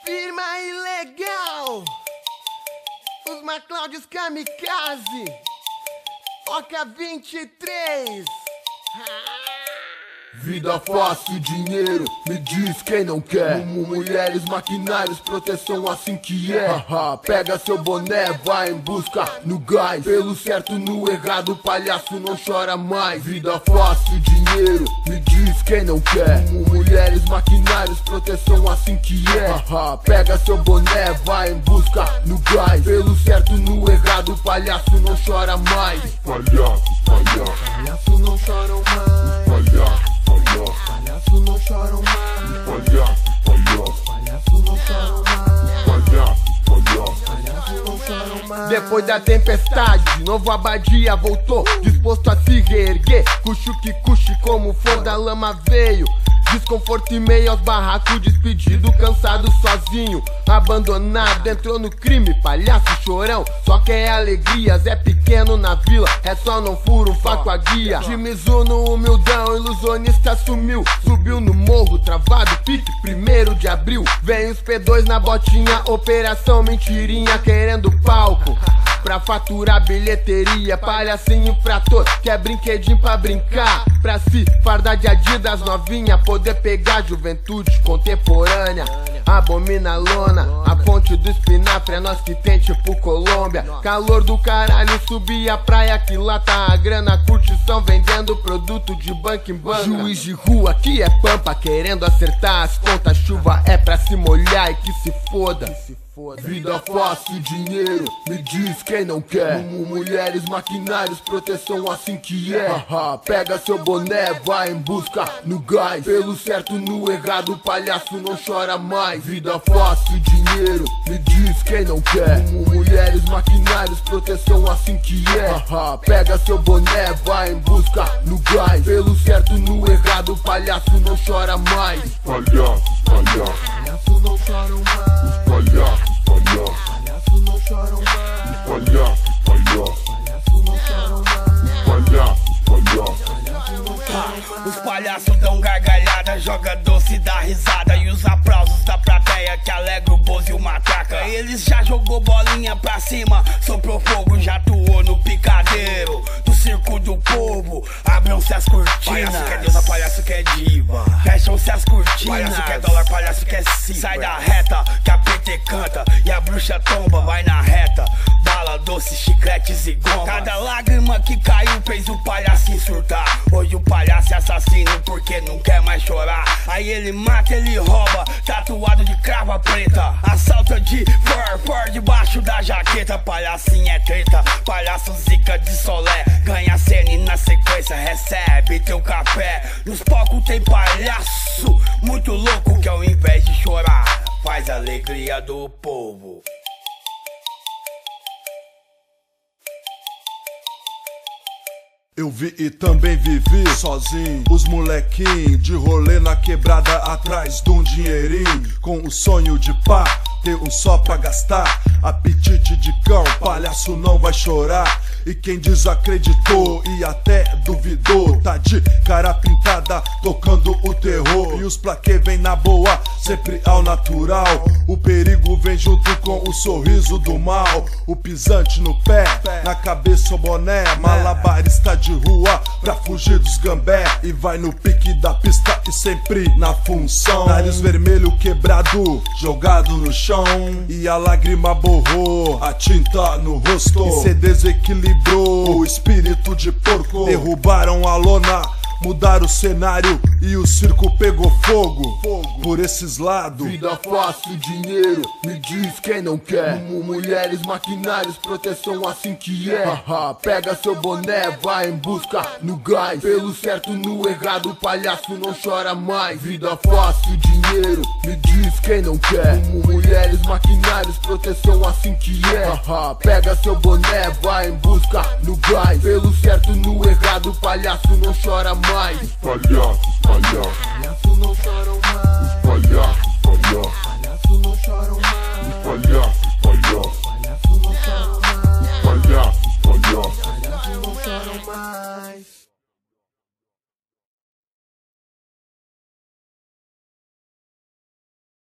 Firma ilegal, os McClouds kamikaze, Oca 23. Vida fácil, dinheiro, me diz quem não quer. Mulheres, maquinários, proteção assim que é. Pega seu boné, vai em busca no gás. Pelo certo, no errado, palhaço não chora mais. Vida fácil, dinheiro, me diz quem não quer. Mulheres, maquinários, proteção assim que é. Pega seu boné, vai em busca no gás. Pelo certo, no errado, palhaço não chora mais. Palhaço não choram mais. Palhaço não choram mais. Palhaço não choram mais. Palhaço não choram mais. Depois da tempestade, novo Abadia voltou, disposto a se reerguer. Cuxo que cuxe, como for da lama veio. Desconforto e meio aos barracos, despedido, cansado, sozinho, abandonado, entrou no crime, palhaço chorão. Só quem é alegrias é pequeno na vila, é só não furo, faco a guia. De Mizuno, humildão, ilusionista sumiu, subiu no morro, travado, pique, 1º de abril. Vem os P2 na botinha, operação mentirinha, querendo palco pra faturar bilheteria. Palhacinho infrator, quer brinquedinho pra brincar, pra se fardar de Adidas novinha, poder pegar juventude contemporânea. Abomina a lona, a fonte do espinafre, é nós que tem tipo Colômbia. Calor do caralho, subir a praia que lá tá a grana, curtição vendendo produto de banco em banca. Juiz de rua que é pampa, querendo acertar as contas, chuva é pra se molhar e que se foda. Vida fácil, dinheiro, me diz quem não quer. Mulheres, maquinários, proteção assim que é. Pega seu boné, vai em busca no gás. Pelo certo, no errado, palhaço não chora mais. Vida fácil, dinheiro, me diz quem não quer. Mulheres, maquinários, proteção assim que é. Pega seu boné, vai em busca no gás. Pelo certo, no errado, palhaço não chora mais. Palhaço não choram mais. Palhaço não choram mais. Palhaço não choram mais. Os palhaços dão gargalhada, joga doce, dá risada. E os aplausos da plateia que alegra o Bozo e o Matraca. Eles já jogou bolinha pra cima, soprou fogo, já atuou no picadeiro do circo do povo. Abram-se as cortinas. Palhaço quer deusa, palhaço quer diva. Fecham-se as cortinas. Palhaço quer dólar, palhaço quer sim. Sai da reta, que a PT canta e a bruxa tomba, vai na reta. Bala, doce, chicletes e goma. Cada lágrima que caiu fez o palhaço surtar. Hoje o palhaço é assassino porque não quer mais chorar. Aí ele mata, ele rouba, tatuado de crava preta. Assalta de for debaixo da jaqueta. Palhacinho é treta, palhaço zica de solé. Ganha cena e na sequência recebe teu café. Nos palcos tem palhaço muito louco que ao invés de chorar faz a alegria do povo. Eu vi e também vivi sozinho, os molequinhos de rolê na quebrada atrás de um dinheirinho, com o sonho de pá, ter um só pra gastar. Apetite de cão, palhaço não vai chorar. E quem desacreditou e até duvidou, tá de cara pintada, tocando o terror. E os plaquê vem na boa, sempre ao natural. O perigo vem junto com o sorriso do mal. O pisante no pé, na cabeça o boné. Malabarista de rua, pra fugir dos gambé. E vai no pique da pista e sempre na função. Nariz vermelho quebrado, jogado no chão. E a lágrima borrou, a tinta no rosto. E cê desequilibrou o espírito de porco. Derrubaram a lona, mudaram o cenário e o circo pegou fogo por esses lados. Vida fácil, dinheiro, me diz quem não quer. Mulheres, maquinários, proteção assim que é. Pega seu boné, vai em busca no gás. Pelo certo, no errado, palhaço não chora mais. Vida fácil, dinheiro, me diz quem não quer. Mulheres, maquinários, proteção assim que é. Pega seu boné, vai em busca no gás. Pelo certo, no errado, palhaço não chora mais. Palhaço não choram mais.